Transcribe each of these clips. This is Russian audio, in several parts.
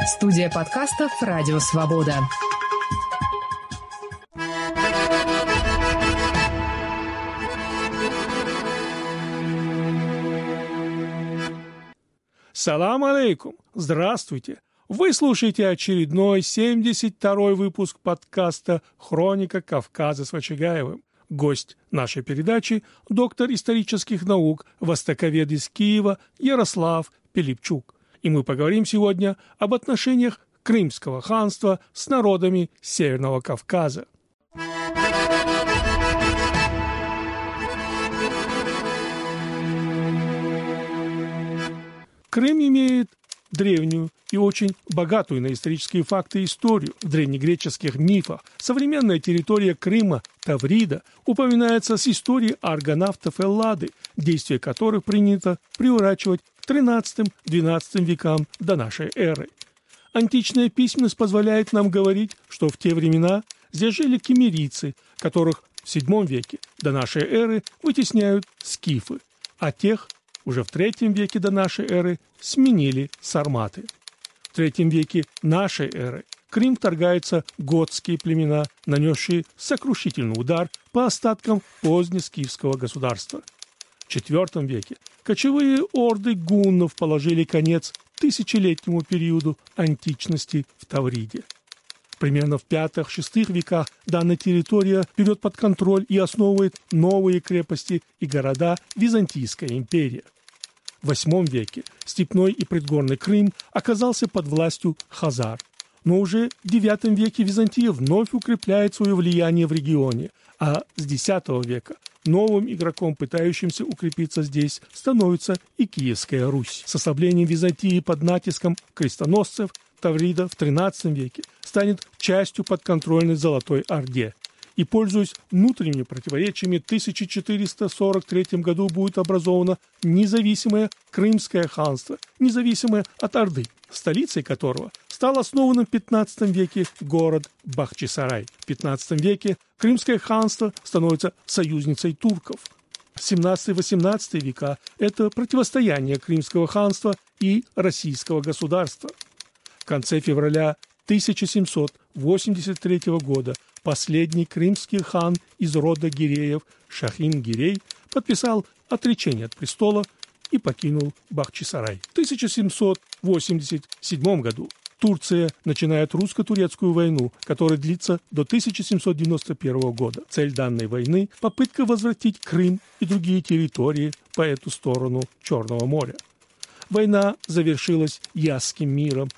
Студия подкастов «Радио Свобода». Салам алейкум! Здравствуйте! Вы слушаете очередной 72-й выпуск подкаста «Хроника Кавказа» с Вачагаевым. Гость нашей передачи – доктор исторических наук, востоковед из Киева Ярослав Пилипчук. И мы поговорим сегодня об отношениях Крымского ханства с народами Северного Кавказа. Крым имеет древнюю и очень богатую на исторические факты историю. В древнегреческих мифах современная территория Крыма, Таврида, упоминается с историей аргонавтов Эллады, действия которых принято приурачивать к XIII-XII векам до нашей эры. Античная письменность позволяет нам говорить, что в те времена здесь жили киммерийцы, которых в VII веке до нашей эры вытесняют скифы, а тех уже в III веке до нашей эры сменили сарматы. В III веке нашей эры в Крым вторгаются готские племена, нанесшие сокрушительный удар по остаткам позднескифского государства. В IV веке кочевые орды гуннов положили конец тысячелетнему периоду античности в Тавриде. Примерно в V-VI веках данная территория берет под контроль и основывает новые крепости и города Византийская империя. В VIII веке степной и предгорный Крым оказался под властью хазар. Но уже в IX веке Византия вновь укрепляет свое влияние в регионе, а с X века новым игроком, пытающимся укрепиться здесь, становится и Киевская Русь. С ослаблением Византии под натиском крестоносцев Таврида в XIII веке станет частью подконтрольной Золотой Орде. И, пользуясь внутренними противоречиями, в 1443 году будет образовано независимое Крымское ханство, независимое от Орды, столицей которого стал основанным в XV веке город Бахчисарай. В XV веке Крымское ханство становится союзницей турков. XVII-XVIII века – это противостояние Крымского ханства и российского государства. В конце февраля 1783 года последний крымский хан из рода Гиреев Шахин-Гирей подписал отречение от престола и покинул Бахчисарай. В 1787 году Турция начинает русско-турецкую войну, которая длится до 1791 года. Цель данной войны – попытка возвратить Крым и другие территории по эту сторону Черного моря. Война завершилась Ясским миром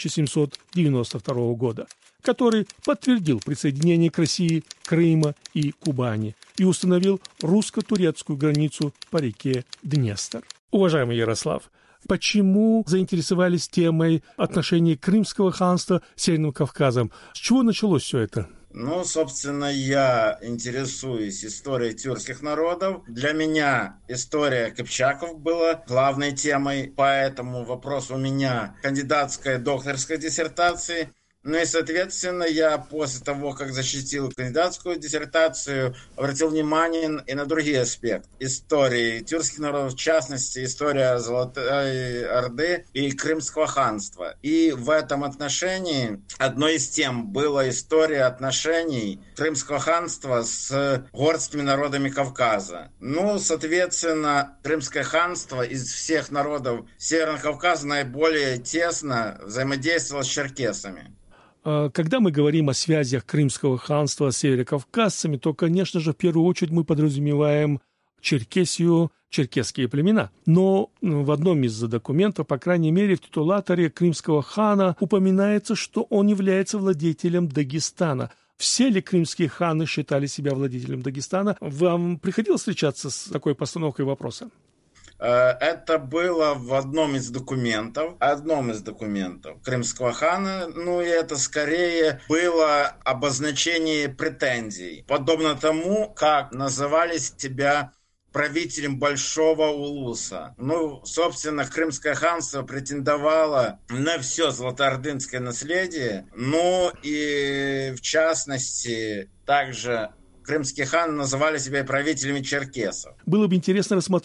1792 года, который подтвердил присоединение к России Крыма и Кубани и установил русско-турецкую границу по реке Днестр. Уважаемый Ярослав, почему заинтересовались темой отношений Крымского ханства с Северным Кавказом? С чего началось все это? Собственно, я интересуюсь историей тюркских народов. Для меня история кыпчаков была главной темой, по этому вопросу у меня кандидатская, докторская диссертации. И, соответственно, я после того, как защитил кандидатскую диссертацию, обратил внимание и на другие аспекты истории тюркских народов, в частности, история Золотой Орды и Крымского ханства. И в этом отношении одной из тем была история отношений Крымского ханства с горскими народами Кавказа. Соответственно, Крымское ханство из всех народов Северного Кавказа наиболее тесно взаимодействовало с черкесами. Когда мы говорим о связях Крымского ханства с северокавказцами, то, конечно же, в первую очередь мы подразумеваем Черкесию, черкесские племена. Но в одном из документов, по крайней мере, в титулаторе крымского хана упоминается, что он является владетелем Дагестана. Все ли крымские ханы считали себя владетелем Дагестана? Вам приходилось встречаться с такой постановкой вопроса? Это было в одном из документов крымского хана, и это скорее было обозначение претензий, подобно тому, как называли себя правителем Большого Улуса. Собственно, Крымское ханство претендовало на все золотоордынское наследие, и в частности также крымские ханы называли себя правителями черкесов. Было бы интересно рассмотреть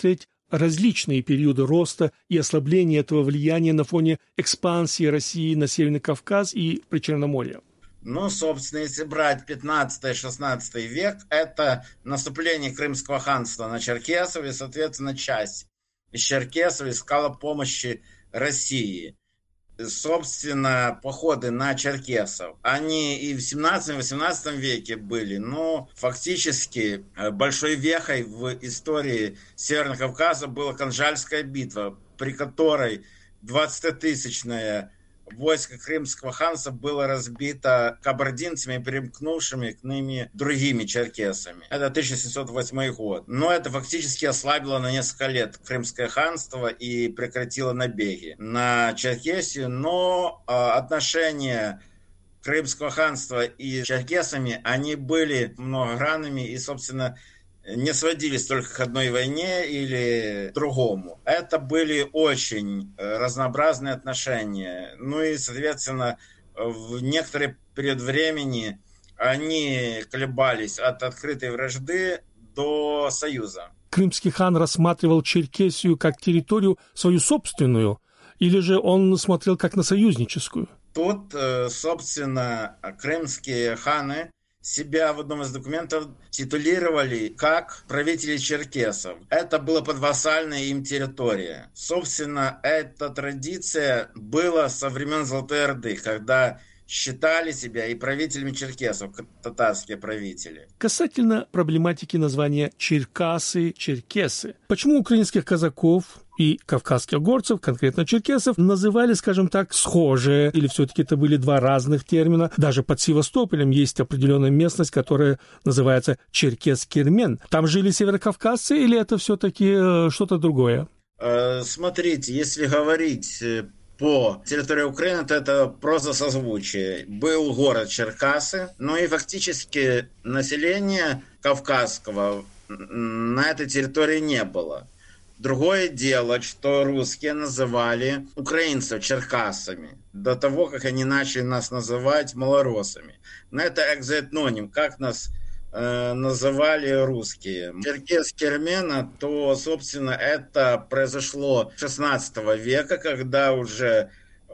различные периоды роста и ослабления этого влияния на фоне экспансии России на Северный Кавказ и Причерноморье? Ну, собственно, если брать 15-16 век, это наступление Крымского ханства на черкесов, и, соответственно, часть из черкесов искала помощи России. Собственно, походы на черкесов, они и в 17-18 веке были, но фактически большой вехой в истории Северного Кавказа была Канжальская битва, при которой 20-тысячное войско Крымского ханства было разбито кабардинцами, примкнувшими к ними другими черкесами. Это 1708 год. Но это фактически ослабило на несколько лет Крымское ханство и прекратило набеги на Черкесию. Но отношения Крымского ханства и черкесами, они были многогранными и, собственно, не сводились только к одной войне или другому. Это были очень разнообразные отношения. Ну и, соответственно, в некоторый период времени они колебались от открытой вражды до союза. Крымский хан рассматривал Черкесию как территорию свою собственную, или же он смотрел как на союзническую? Тут, собственно, крымские ханы себя в одном из документов титулировали как правители черкесов. Это была подвассальная им территория. Собственно, эта традиция была со времен Золотой Орды, когда считали себя и правителями черкесов, татарские правители. Касательно проблематики названия Черкасы, черкесы. Почему украинских казаков и кавказских горцев, конкретно черкесов, называли, скажем так, схожие, или все-таки это были два разных термина? Даже под Севастополем есть определенная местность, которая называется Черкес-Кермен. Там жили северокавказцы или это все-таки что-то другое? Смотрите, если говорить по территории Украины, то это просто созвучие. Был город Черкасы, но и фактически населения кавказского на этой территории не было. Другое дело, что русские называли украинцев черкасами до того, как они начали нас называть малоросами. Но это экзоэтноним, как нас называли русские. Черкес Кермена, то, собственно, это произошло 16 века, когда уже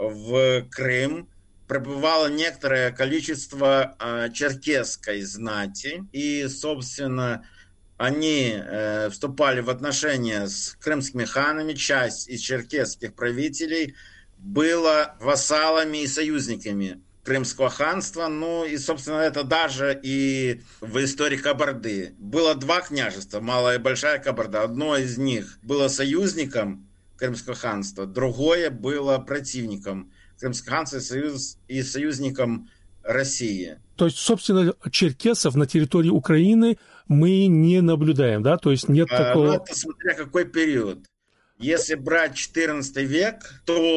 в Крым прибывало некоторое количество черкесской знати. И, собственно, они вступали в отношения с крымскими ханами. Часть из черкесских правителей была вассалами и союзниками Крымского ханства. Ну и, собственно, это даже и в истории Кабарды. Было два княжества, Малая и Большая Кабарда. Одно из них было союзником Крымского ханства, другое было противником Крымского ханства и союзником России. То есть, собственно, черкесов на территории Украины мы не наблюдаем, да? То есть нет такого... Ну, это смотря какой период. Если брать 14 век,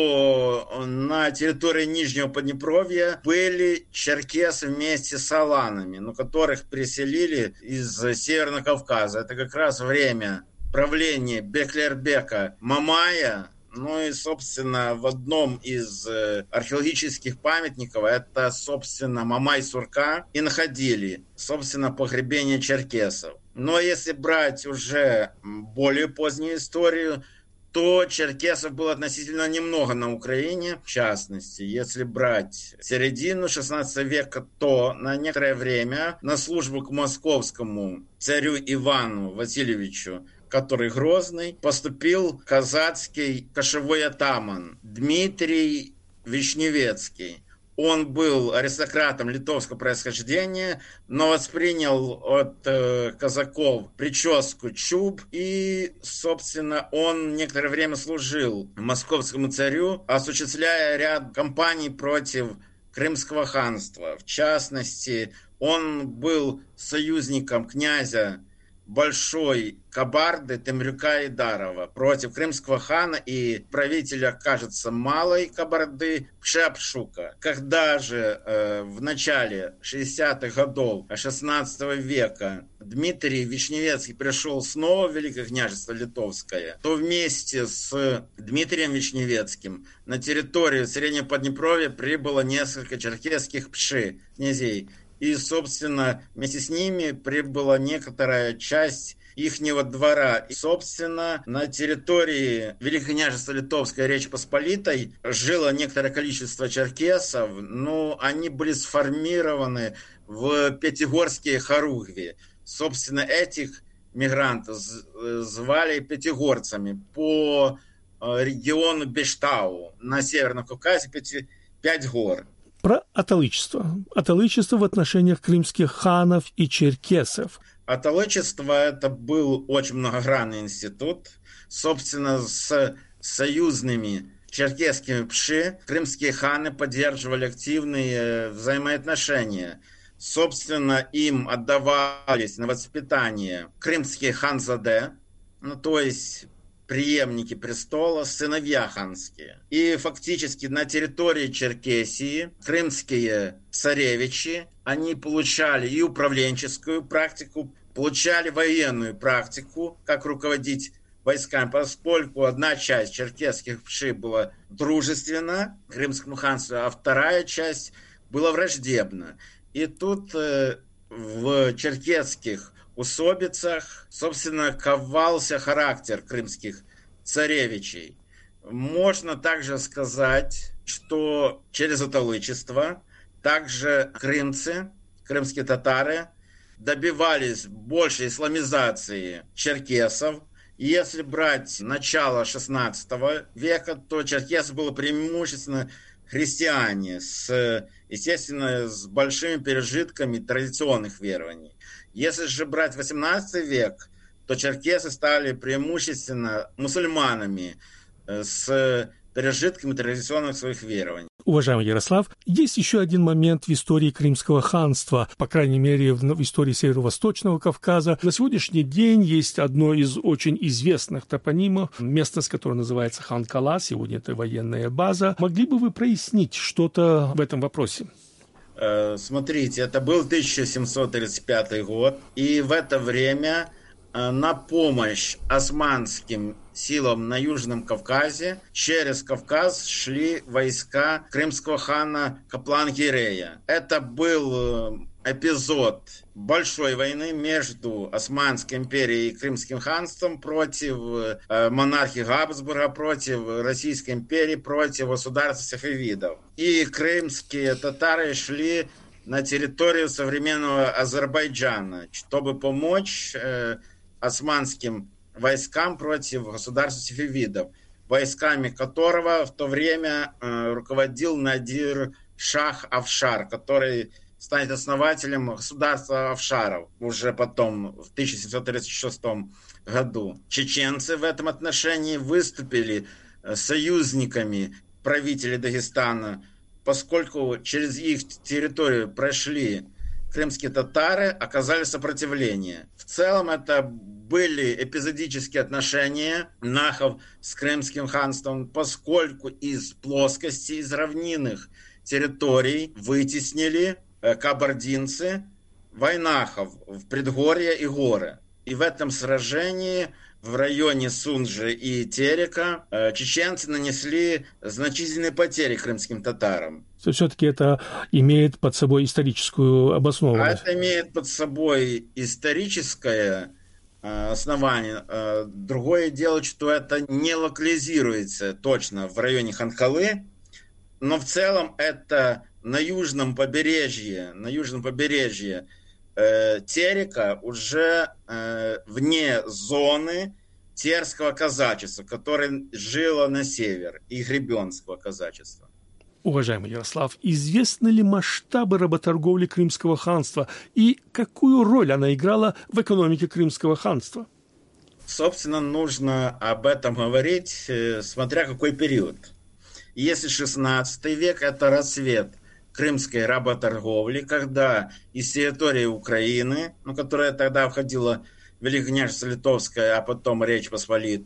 то на территории Нижнего Поднепровья были черкесы вместе с аланами, но которых переселили из Северного Кавказа. Это как раз время правления Беклербека Мамая. Ну и, собственно, в одном из археологических памятников, это, собственно, Мамай-Сурка, и находили, собственно, погребение черкесов. Но если брать уже более позднюю историю, то черкесов было относительно немного на Украине. В частности, если брать середину 16 века, то на некоторое время на службу к московскому царю Ивану Васильевичу, который Грозный, поступил казацкий кошевой атаман Дмитрий Вишневецкий. Он был аристократом литовского происхождения, но воспринял от казаков прическу чуб. И, собственно, он некоторое время служил московскому царю, осуществляя ряд кампаний против Крымского ханства. В частности, он был союзником князя Большой Кабарды Темрюка Идарова против крымского хана и правителя, кажется, Малой Кабарды Пшепшука. Когда же в начале 60-х годов 16 века Дмитрий Вишневецкий пришел снова в Великое княжество Литовское, то вместе с Дмитрием Вишневецким на территорию Среднего Поднепровья прибыло несколько черкесских князей. И, собственно, вместе с ними прибыла некоторая часть ихнего двора. И, собственно, на территории Великого княжества Литовской Речи Посполитой жило некоторое количество черкесов, но они были сформированы в Пятигорские хоругви. Собственно, этих мигрантов звали пятигорцами по региону Бештау. На Северном Кавказе 5 гор. Про аталычество. Аталычество в отношениях крымских ханов и черкесов. Аталычество – это был очень многогранный институт. Собственно, с союзными черкесскими пши крымские ханы поддерживали активные взаимоотношения. Собственно, им отдавались на воспитание крымские ханзаде, то есть преемники престола, сыновья ханские. И фактически на территории Черкесии крымские царевичи, они получали и управленческую практику, получали военную практику, как руководить войсками, поскольку одна часть черкесских пши была дружественна крымскому ханству, а вторая часть была враждебна. И тут в черкесских усобицах, собственно, ковался характер крымских царевичей. Можно также сказать, что через аталычество также крымцы, крымские татары, добивались большей исламизации черкесов. Если брать начало XVI века, то черкесы было преимущественно христиане, естественно, с большими пережитками традиционных верований. Если же брать XVIII век, то черкесы стали преимущественно мусульманами с пережитками традиционных своих верований. Уважаемый Ярослав, есть еще один момент в истории Крымского ханства, по крайней мере, в истории Северо-Восточного Кавказа. На сегодняшний день есть одно из очень известных топонимов, местность, которая называется Хан-Кала, сегодня это военная база. Могли бы вы прояснить что-то в этом вопросе? Смотрите, это был 1735 год, и в это время на помощь османским силам на Южном Кавказе через Кавказ шли войска крымского хана Каплан-Гирея. Это был эпизод большой войны между Османской империей и Крымским ханством против монархии Габсбурга, против Российской империи, против государства сафавидов. И крымские татары шли на территорию современного Азербайджана, чтобы помочь османским войскам против государства сафавидов, войсками которого в то время руководил Надир Шах Афшар, который станет основателем государства Афшаров уже потом, в 1736 году. Чеченцы в этом отношении выступили союзниками правителей Дагестана, поскольку через их территорию прошли крымские татары, оказали сопротивление. В целом это были эпизодические отношения нахов с Крымским ханством, поскольку из плоскости, из равнинных территорий вытеснили кабардинцы вайнахов в предгорья и горы. И в этом сражении в районе Сунжи и Терека чеченцы нанесли значительные потери крымским татарам. Все-таки это имеет под собой историческую обоснованность. А это имеет под собой историческое основание. Другое дело, что это не локализируется точно в районе Хан-Калы, но в целом это на южном побережье Терека, уже вне зоны терского казачества, которое жило на север, и гребенского казачества. Уважаемый Ярослав, известны ли масштабы работорговли Крымского ханства и какую роль она играла в экономике Крымского ханства? Собственно, нужно об этом говорить, смотря какой период. Если XVI век – это расцвет крымской работорговли, когда из территории Украины, которая тогда входила в Великое княжество Литовское, а потом Речь Посполитую,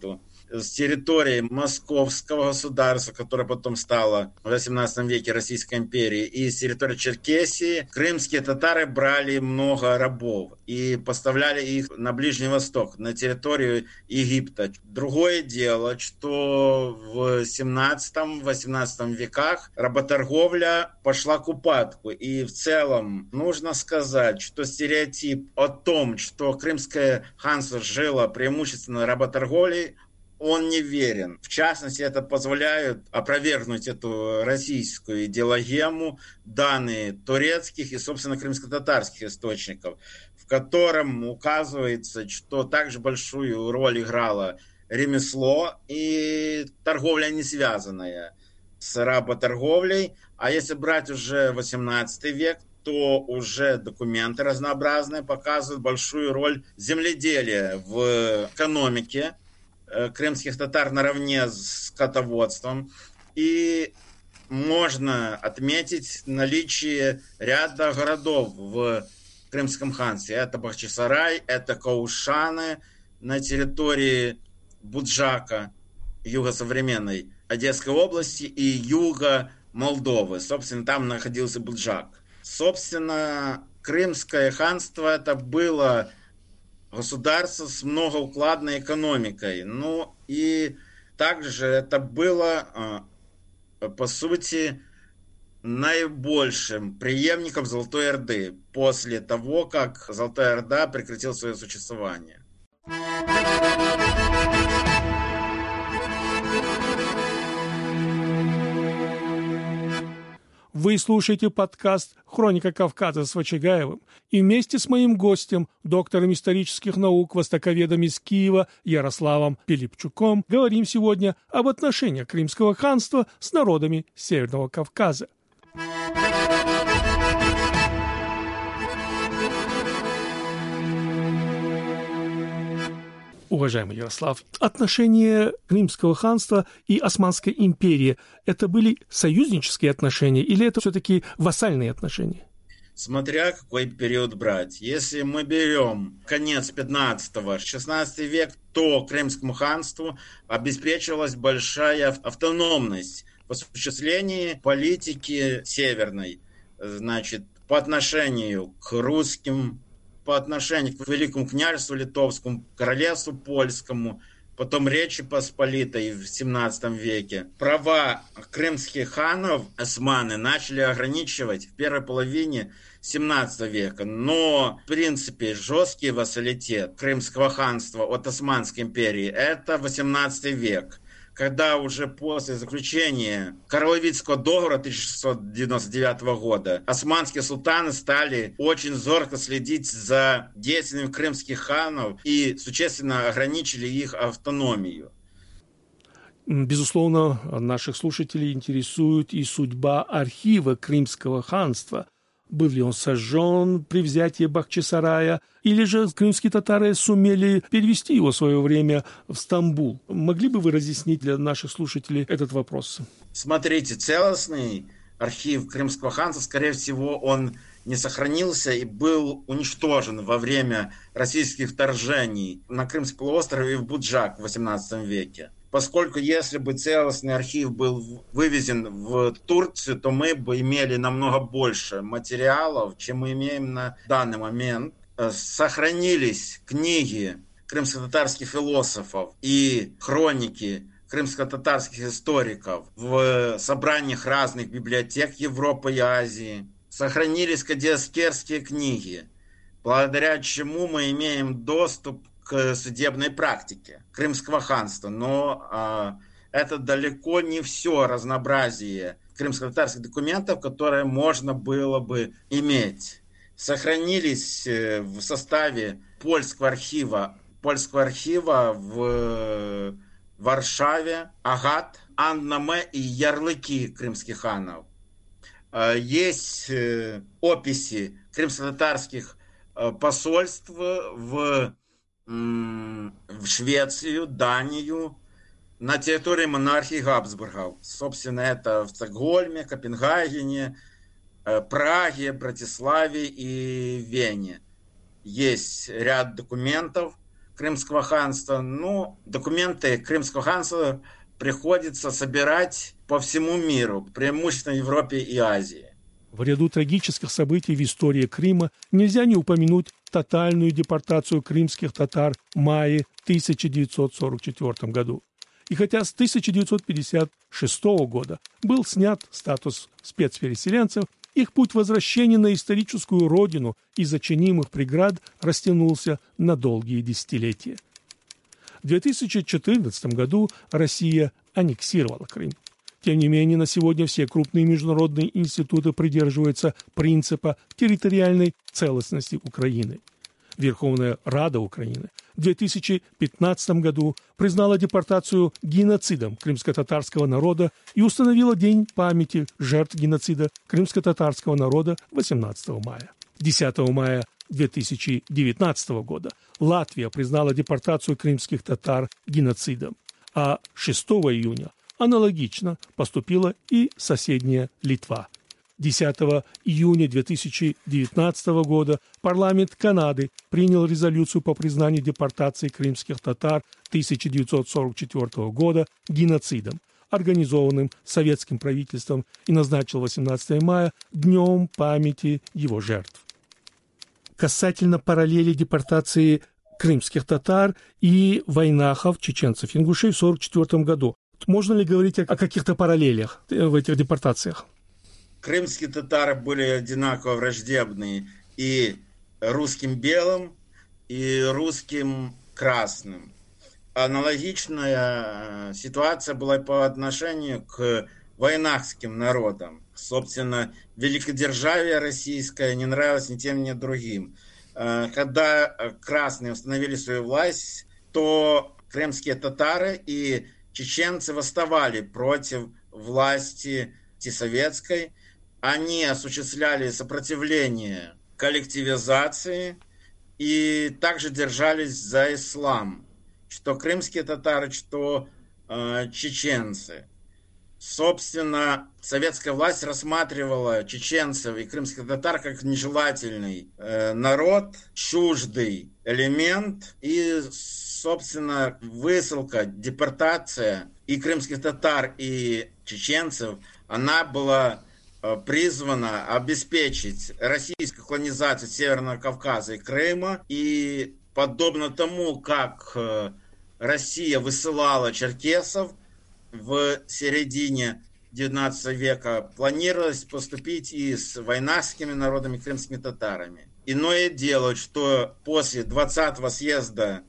с территории Московского государства, которое потом стало в XVIII веке Российской империей, и с территории Черкесии крымские татары брали много рабов и поставляли их на Ближний Восток, на территорию Египта. Другое дело, что в XVII-XVIII веках работорговля пошла к упадку. И в целом нужно сказать, что стереотип о том, что Крымское ханство жило преимущественно работорговлей, он неверен. В частности, это позволяет опровергнуть эту российскую идеологему данные турецких и, собственно, крымско-татарских источников, в котором указывается, что также большую роль играло ремесло и торговля не связанная с работорговлей. А если брать уже 18 век, то уже документы разнообразные показывают большую роль земледелия в экономике крымских татар наравне с скотоводством. И можно отметить наличие ряда городов в Крымском ханстве. Это Бахчисарай, это Каушаны на территории Буджака, юго-современной Одесской области, и юга Молдовы. Собственно, там находился Буджак. Собственно, Крымское ханство это было государство с многоукладной экономикой. Ну и также это было, по сути, наибольшим преемником Золотой Орды после того, как Золотая Орда прекратила свое существование. Вы слушаете подкаст «Хроника Кавказа» с Вачагаевым. И вместе с моим гостем, доктором исторических наук, востоковедом из Киева Ярославом Пилипчуком, говорим сегодня об отношениях Крымского ханства с народами Северного Кавказа. Уважаемый Ярослав, отношения Крымского ханства и Османской империи – это были союзнические отношения или это все-таки вассальные отношения? Смотря какой период брать. Если мы берем конец 15-16 век, то Крымскому ханству обеспечивалась большая автономность в осуществлении политики северной, значит, по отношению к русским, по отношению к Великому княжеству Литовскому, Королевству Польскому, потом Речи Посполитой в 17 веке. Права крымских ханов османы начали ограничивать в первой половине 17 века. Но, в принципе, жесткий вассалитет Крымского ханства от Османской империи – это 18 век, когда уже после заключения Карловицкого договора 1699 года османские султаны стали очень зорко следить за действиями крымских ханов и существенно ограничили их автономию. Безусловно, наших слушателей интересует и судьба архива Крымского ханства. Был ли он сожжен при взятии Бахчисарая, или же крымские татары сумели перевести его в свое время в Стамбул? Могли бы вы разъяснить для наших слушателей этот вопрос? Смотрите, целостный архив Крымского ханства, скорее всего, он не сохранился и был уничтожен во время российских вторжений на Крымский полуостров и в Буджак в XVIII веке. Поскольку если бы целостный архив был вывезен в Турцию, то мы бы имели намного больше материалов, чем мы имеем на данный момент. Сохранились книги крымско-татарских философов и хроники крымско-татарских историков в собраниях разных библиотек Европы и Азии. Сохранились кадиаскерские книги, благодаря чему мы имеем доступ к судебной практике Крымского ханства. Но это далеко не все разнообразие крымско-татарских документов, которые можно было бы иметь. Сохранились в составе польского архива в Варшаве Агат, Аннаме и ярлыки крымских ханов. Есть описи крымско-татарских посольств в Швецию, Данию, на территории монархии Габсбургов. Собственно, это в Стокгольме, Копенгагене, Праге, Братиславе и Вене. Есть ряд документов Крымского ханства. Документы Крымского ханства приходится собирать по всему миру, преимущественно в Европе и Азии. В ряду трагических событий в истории Крыма нельзя не упомянуть тотальную депортацию крымских татар в мае 1944 году. И хотя с 1956 года был снят статус спецпереселенцев, их путь возвращения на историческую родину из-за чинимых преград растянулся на долгие десятилетия. В 2014 году Россия аннексировала Крым. Тем не менее, на сегодня все крупные международные институты придерживаются принципа территориальной целостности Украины. Верховная Рада Украины в 2015 году признала депортацию геноцидом крымско-татарского народа и установила День памяти жертв геноцида крымско-татарского народа 18 мая. 10 мая 2019 года Латвия признала депортацию крымских татар геноцидом, а 6 июня аналогично поступила и соседняя Литва. 10 июня 2019 года парламент Канады принял резолюцию по признанию депортации крымских татар 1944 года геноцидом, организованным советским правительством, и назначил 18 мая Днем памяти его жертв. Касательно параллели депортации крымских татар и войнахов, чеченцев, ингушей в 1944 году, можно ли говорить о каких-то параллелях в этих депортациях? Крымские татары были одинаково враждебны и русским белым, и русским красным. Аналогичная ситуация была по отношению к войнахским народам. Собственно, великодержавие российское не нравилось ни тем, ни другим. Когда красные установили свою власть, то крымские татары и чеченцы восставали против власти советской. Они осуществляли сопротивление коллективизации и также держались за ислам, что крымские татары, что чеченцы. Собственно, советская власть рассматривала чеченцев и крымских татар как нежелательный народ, чуждый элемент, и, собственно, высылка, депортация и крымских татар, и чеченцев, она была призвана обеспечить российскую колонизацию Северного Кавказа и Крыма, и подобно тому, как Россия высылала черкесов в середине XIX века, планировалось поступить и с войнахскими народами, крымскими татарами. Иное дело, что после 20-го съезда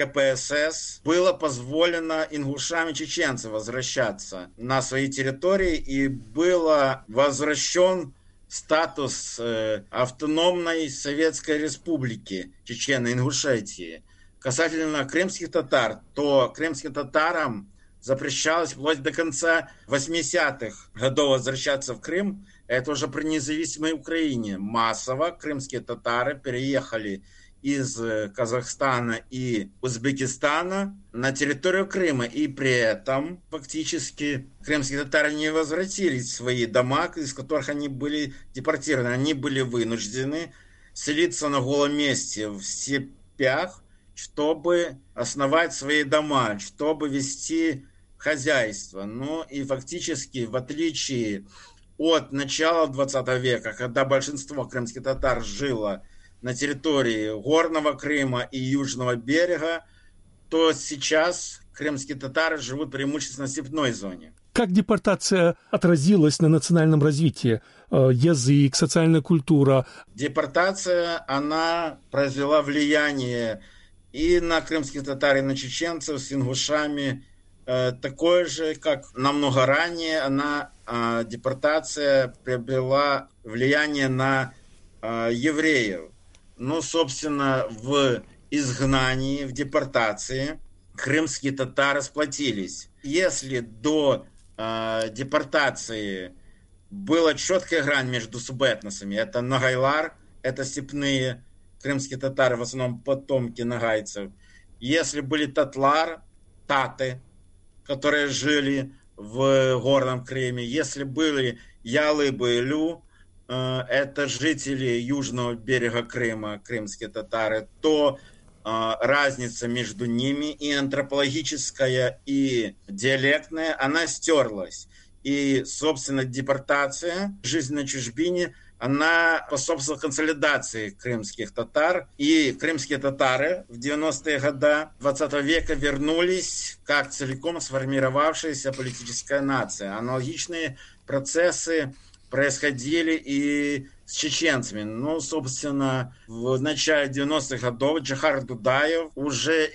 КПСС было позволено ингушам и чеченцам возвращаться на свои территории, и был возвращен статус автономной Советской Республики Чечено-Ингушетии. Касательно крымских татар, то крымским татарам запрещалось вплоть до конца 80-х годов возвращаться в Крым. Это уже при независимой Украине. Массово крымские татары переехали из Казахстана и Узбекистана на территорию Крыма. И при этом фактически крымские татары не возвратились в свои дома, из которых они были депортированы. Они были вынуждены селиться на голом месте в степях, чтобы основать свои дома, чтобы вести хозяйство. Ну и фактически, в отличие от начала 20 века, когда большинство крымских татар жило на территории Горного Крыма и Южного берега, то сейчас крымские татары живут преимущественно в степной зоне. Как депортация отразилась на национальном развитии? Язык, социальная культура? Депортация, она произвела влияние и на крымских татар, и на чеченцев с ингушами. Такое же, как намного ранее, депортация приобрела влияние на евреев. Ну, собственно, в изгнании, в депортации крымские татары сплотились. Если до депортации была четкая грань между субэтносами, это нагайлар, это степные крымские татары, в основном потомки нагайцев. Если были татлар, таты, которые жили в Горном Крыме, если были ялы-байлю, это жители южного берега Крыма, крымские татары, то разница между ними, и антропологическая, и диалектная, она стерлась. И, собственно, депортация, жизнь на чужбине, она способствовала консолидации крымских татар. И крымские татары в 90-е годы 20 века вернулись как целиком сформировавшаяся политическая нация. Аналогичные процессы происходили и с чеченцами. Ну, собственно, в начале 90-х годов Джохар Дудаев уже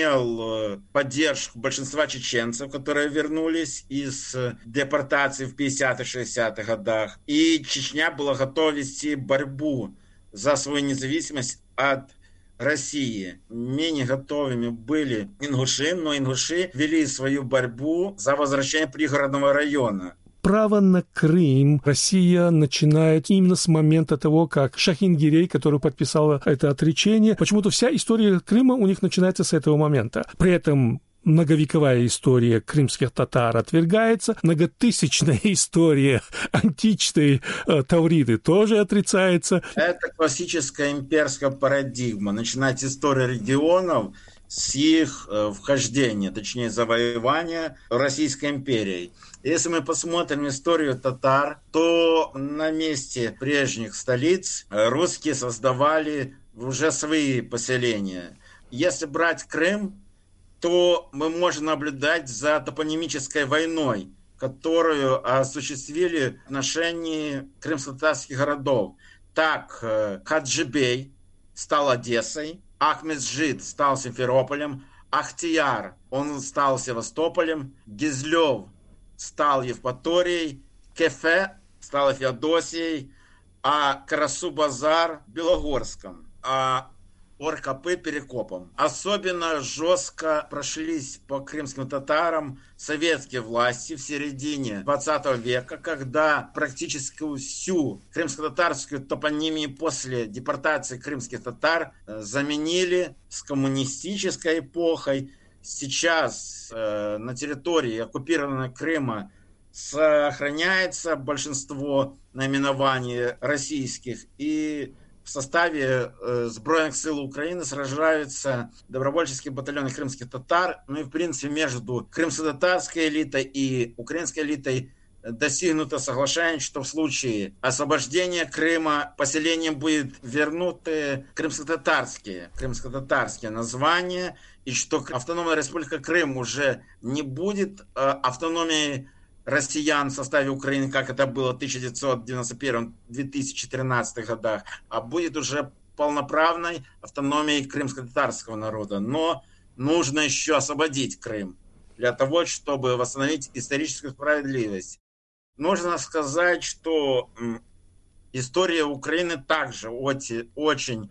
имел поддержку большинства чеченцев, которые вернулись из депортации в 50-х, 60-х годах. И Чечня была готова вести борьбу за свою независимость от России. Менее готовыми были ингуши, но ингуши вели свою борьбу за возвращение пригородного района. Право на Крым Россия начинает именно с момента того, как Шахин-Гирей, который подписал это отречение, почему-то вся история Крыма у них начинается с этого момента. При этом многовековая история крымских татар отвергается, многотысячная история античной Тавриды тоже отрицается. Это классическая имперская парадигма. Начинать историю регионов с их вхождения, точнее завоевания Российской империей. Если мы посмотрим историю татар, то на месте прежних столиц русские создавали уже свои поселения. Если брать Крым, то мы можем наблюдать за топонимической войной, которую осуществили в отношении крымско-татарских городов. Так, Хаджибей стал Одессой, Ахмеджид стал Симферополем, Ахтияр, он стал Севастополем, Гизлев стал Евпаторией, Кефе стала Феодосией, а Карасу-Базар – Белогорском, а Оркапы – Перекопом. Особенно жестко прошлись по крымским татарам советские власти в середине 20 века, когда практически всю крымско-татарскую топонимию после депортации крымских татар заменили с коммунистической эпохой. Сейчас на территории оккупированного Крыма сохраняется большинство наименований российских, и в составе Сбройных сил Украины сражаются добровольческие батальоны крымских татар. Ну и, в принципе, между крымско-татарской элитой и украинской элитой достигнуто соглашение, что в случае освобождения Крыма поселением будет вернуты крымско-татарские названия, и что Автономная Республика Крым уже не будет автономией россиян в составе Украины, как это было в 1991-2013 годах, а будет уже полноправной автономией крымско-татарского народа. Но нужно еще освободить Крым для того, чтобы восстановить историческую справедливость. Нужно сказать, что история Украины также очень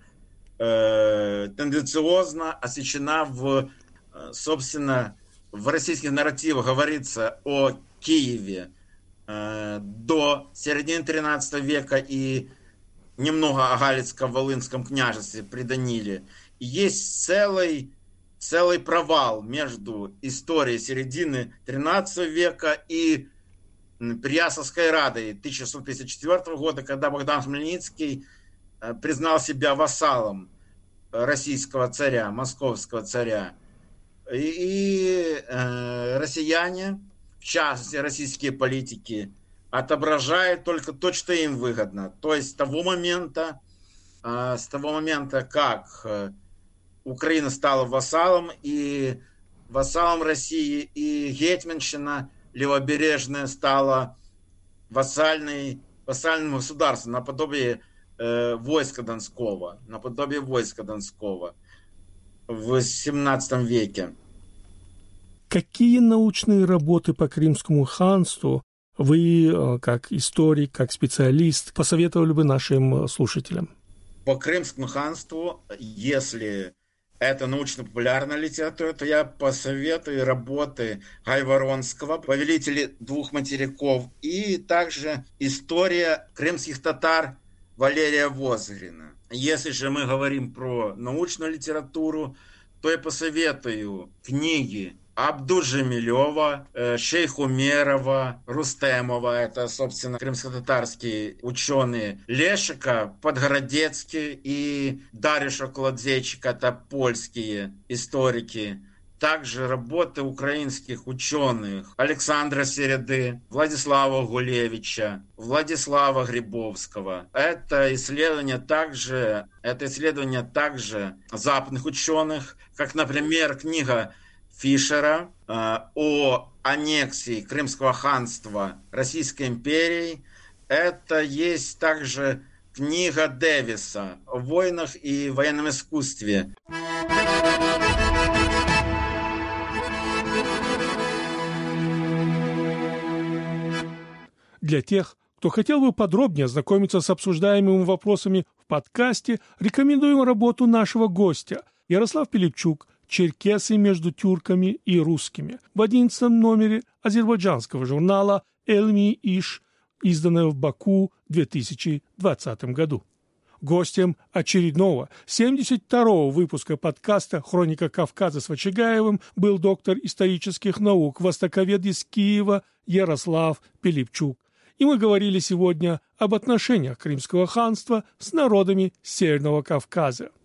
тенденциозно освещена собственно, в российских нарративах говорится о Киеве до середины XIII века и немного о Галицко-Волынском княжестве при Даниле. И есть целый провал между историей середины XIII века и Переяславской Радой 1654 года, когда Богдан Хмельницкий признал себя вассалом российского царя, московского царя. И россияне, в частности российские политики, отображают только то, что им выгодно. То есть с того момента, как Украина стала вассалом России, и гетьманщина левобережная стала вассальным государством, наподобие войска Донского в XVII веке. Какие научные работы по Крымскому ханству вы, как историк, как специалист, посоветовали бы нашим слушателям? По Крымскому ханству, если это научно-популярная литература, то я посоветую работы Гайворонского «Повелители двух материков» и также «История крымских татар» Валерия Возгрина. Если же мы говорим про научную литературу, то я посоветую книги Абду-Джемилева, Шейх Умерова, Рустемова, это, собственно, крымско-татарские ученые, Лешика, Подгородецкий и Дариуша Колодзейчика, это польские историки. Также работы украинских ученых Александра Середы, Владислава Гулевича, Владислава Грибовского. Это исследования также западных ученых, как, например, книга Фишера о аннексии Крымского ханства Российской империей. Это есть также книга Дэвиса о войнах и военном искусстве. Для тех, кто хотел бы подробнее ознакомиться с обсуждаемыми вопросами в подкасте, рекомендуем работу нашего гостя Ярослав Пилипчук «Черкесы между тюрками и русскими» в 11 номере азербайджанского журнала «Элми Иш», изданного в Баку в 2020 году. Гостем очередного 72-го выпуска подкаста «Хроника Кавказа» с Вачагаевым был доктор исторических наук, востоковед из Киева Ярослав Пилипчук. И мы говорили сегодня об отношениях Крымского ханства с народами Северного Кавказа.